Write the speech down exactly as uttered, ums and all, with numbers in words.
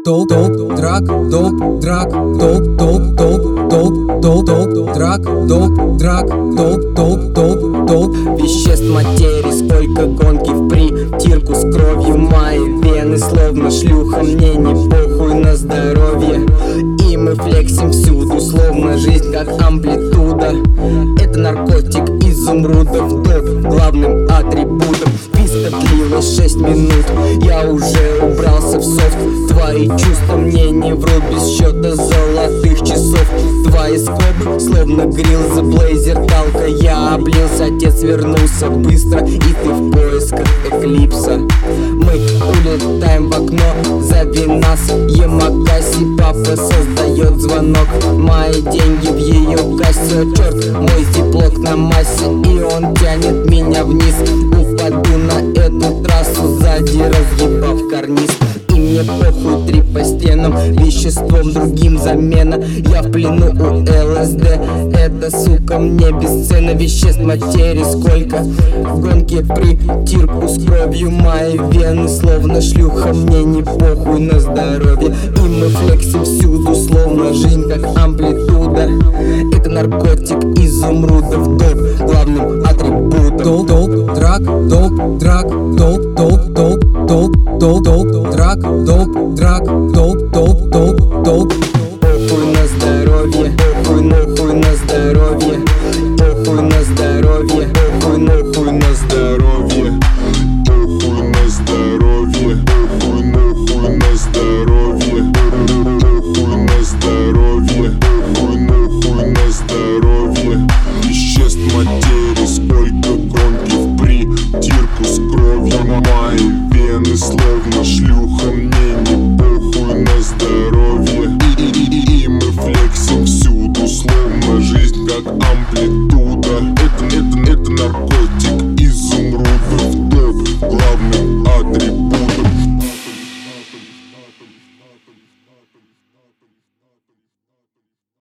топ, топ, драк, топ, драк, топ, топ, топ, топ, топ, топ, драк, топ, драк, топ, топ, топ, топ. Веществ материи, сколько гонки в притирку с кровью. Мои вены словно шлюха, мне не похуй на здоровье. И мы флексим всюду, словно жизнь как амплитуда. Это наркотик изумрудов, топ главным атрибутом. Писта длилась шесть минут, я уже убрался в софт. Твои чувства мне не врут без счета золотых часов. Твои скобы словно грилл за блейзер талка. Я облился, отец вернулся быстро, и ты в поисках эклипса. Мы улетаем в окно, зови нас Ямакаси. Папа создает звонок, мои деньги в ее кассе. Черт, мой зиплок на массе, и он тянет меня вниз. Упаду на эту трассу, сзади разъебав карниз. И мне похуй, три по стенам, веществом другим замена. Я в плену у ЛСД, это, сука, мне бесценно. Веществ материи сколько, в гонке притирку с кровью. Мои вены словно шлюха, мне не похуй на здоровье. И мы флексим всюду, словно жизнь как амплитуда. Это наркотик изумрудов, топ главным атрибутом. Топ, топ, драк, топ, драк, топ, топ, топ, топ, топ, топ, драк, топ, драк, топ, топ, топ, топ. Похуй на здоровье, похуй, нахуй на здоровье. Похуй на здоровье, похуй, нахуй на здоровье. Похуй на здоровье, похуй нахуй на здоровье. Похуй на здоровье, похуй нахуй на здоровье. Веществ материи сколько, гонки в притирку с кровью. Мои вены словно шлюха, мне не похуй на здоровье. И, и, и, и мы флексим всюду, словно жизнь как амплитуда. Это, это, это наркотик изумрудов, топ главный